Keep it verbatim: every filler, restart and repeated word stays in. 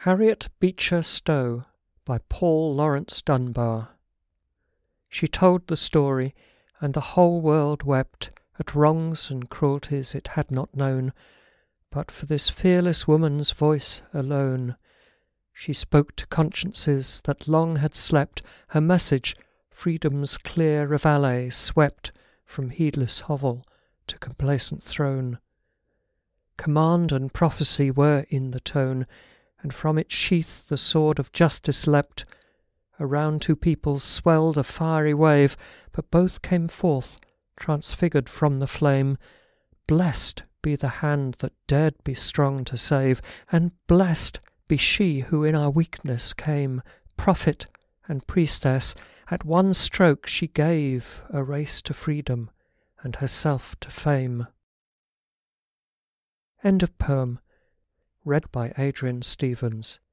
Harriet Beecher Stowe by Paul Laurence Dunbar. She told the story, and the whole world wept at wrongs and cruelties it had not known. But for this fearless woman's voice alone, she spoke to consciences that long had slept. Her message, freedom's clear reveille, swept from heedless hovel to complacent throne. Command and prophecy were in the tone, and from its sheath the sword of justice leapt. Around two peoples swelled a fiery wave, but both came forth, transfigured from the flame. Blessed be the hand that dared be strong to save, and blessed be she who in our weakness came. Prophet and priestess, at one stroke she gave a race to freedom, and herself to fame. End of poem. Read by Adrian Stevens.